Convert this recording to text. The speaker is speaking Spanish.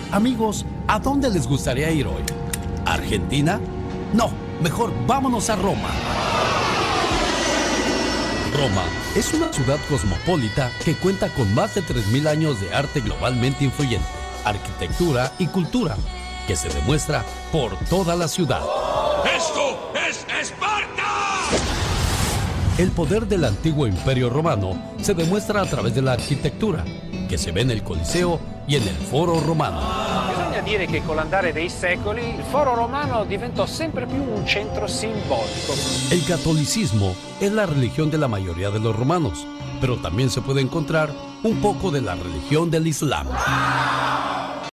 Amigos, ¿a dónde les gustaría ir hoy? ¿Argentina? No, mejor vámonos a Roma. Roma es una ciudad cosmopolita que cuenta con más de 3.000 años de arte globalmente influyente, arquitectura y cultura, que se demuestra por toda la ciudad. ¡Esto es Esparta! El poder del antiguo imperio romano se demuestra a través de la architettura, che si ve nel Coliseo e nel Foro Romano. Bisogna dire che con l'andare dei secoli il Foro Romano diventò sempre più un centro simbolico. El catolicismo es la religión de la mayoría de los romanos, pero también se puede encontrar un poco de la religión del Islam.